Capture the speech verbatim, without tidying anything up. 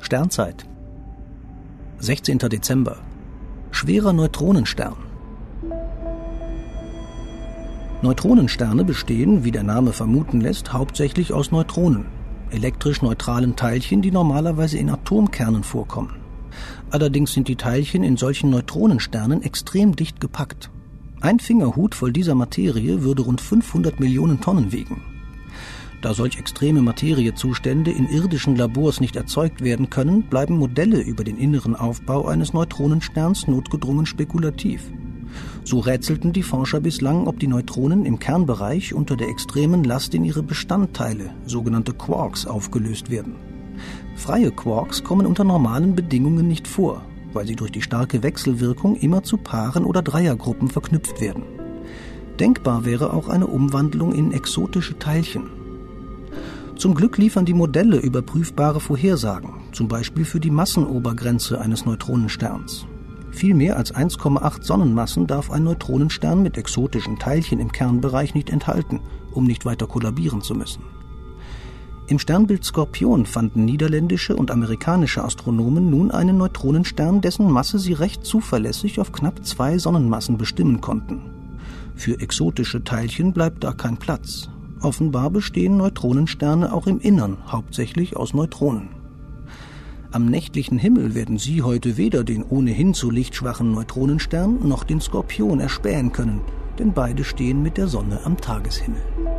Sternzeit. sechzehnter Dezember. Schwerer Neutronenstern. Neutronensterne bestehen, wie der Name vermuten lässt, hauptsächlich aus Neutronen, elektrisch neutralen Teilchen, die normalerweise in Atomkernen vorkommen. Allerdings sind die Teilchen in solchen Neutronensternen extrem dicht gepackt. Ein Fingerhut voll dieser Materie würde rund fünfhundert Millionen Tonnen wiegen. Da solch extreme Materiezustände in irdischen Labors nicht erzeugt werden können, bleiben Modelle über den inneren Aufbau eines Neutronensterns notgedrungen spekulativ. So rätselten die Forscher bislang, ob die Neutronen im Kernbereich unter der extremen Last in ihre Bestandteile, sogenannte Quarks, aufgelöst werden. Freie Quarks kommen unter normalen Bedingungen nicht vor, weil sie durch die starke Wechselwirkung immer zu Paaren oder Dreiergruppen verknüpft werden. Denkbar wäre auch eine Umwandlung in exotische Teilchen. Zum Glück liefern die Modelle überprüfbare Vorhersagen, zum Beispiel für die Massenobergrenze eines Neutronensterns. Viel mehr als eins Komma acht Sonnenmassen darf ein Neutronenstern mit exotischen Teilchen im Kernbereich nicht enthalten, um nicht weiter kollabieren zu müssen. Im Sternbild Skorpion fanden niederländische und amerikanische Astronomen nun einen Neutronenstern, dessen Masse sie recht zuverlässig auf knapp zwei Sonnenmassen bestimmen konnten. Für exotische Teilchen bleibt da kein Platz. Offenbar bestehen Neutronensterne auch im Innern hauptsächlich aus Neutronen. Am nächtlichen Himmel werden Sie heute weder den ohnehin zu lichtschwachen Neutronenstern noch den Skorpion erspähen können, denn beide stehen mit der Sonne am Tageshimmel.